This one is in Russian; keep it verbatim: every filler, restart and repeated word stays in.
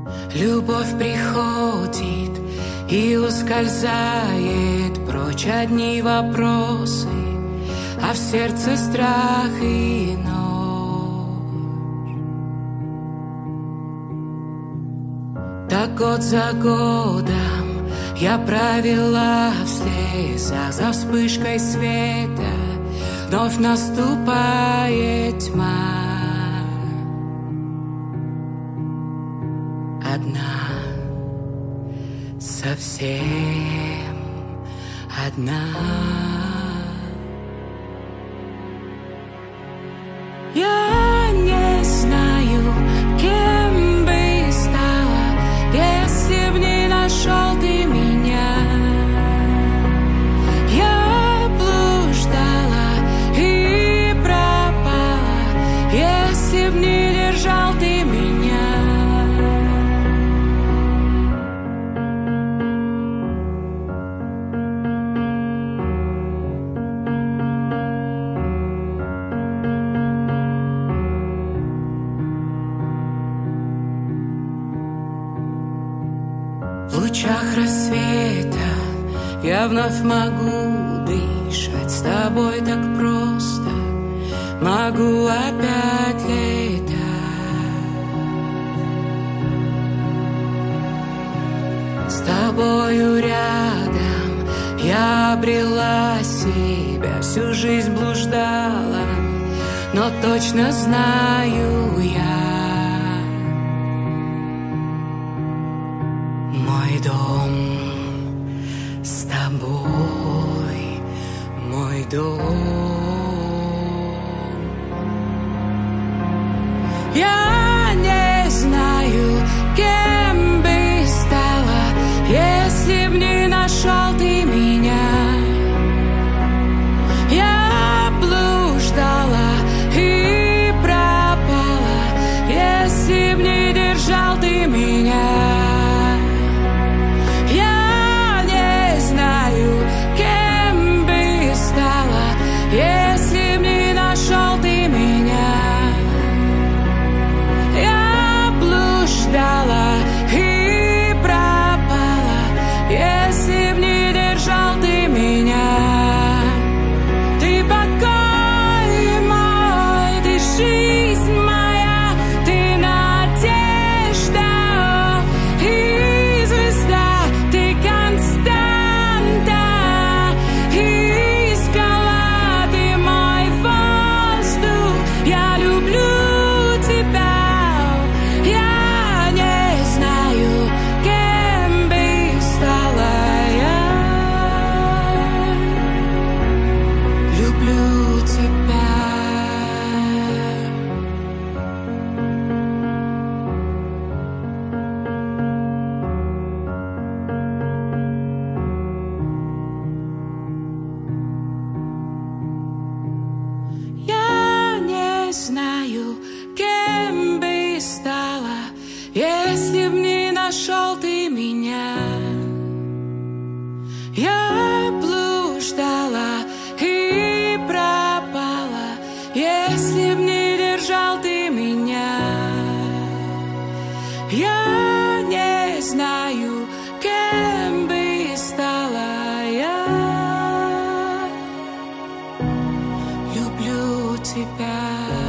Любовь приходит и ускользает прочь одни вопросы, а в сердце страх и ночь. Так год за годом я провела в слезах, за вспышкой света вновь наступает тьма. Одна, совсем одна. Я не знаю, кем бы стала, если б не нашел ты меня. Я блуждала и пропала, если б не держал ты меня. В лучах рассвета я вновь могу дышать с тобой так просто, могу опять летать. С тобою рядом я обрела себя, всю жизнь блуждала, но точно знаю я. Мой дом с тобой, мой дом. Я не знаю, кем бы стала, если б не нашел ты меня. Я блуждала и пропала, если б не держал ты меня. Если б не нашел ты меня, я блуждала и пропала, если б не держал ты меня. Ты покой мой, ты жизнь моя, ты надежда и звезда, ты константа и скала. Я люблю тебя, я не знаю, кем бы стала я. Люблю тебя. Я не знаю, кем бы стала, если б не нашел ты меня. Я блуждала и пропала, если б не держал ты меня. Я не знаю, кем бы стала я. Люблю тебя.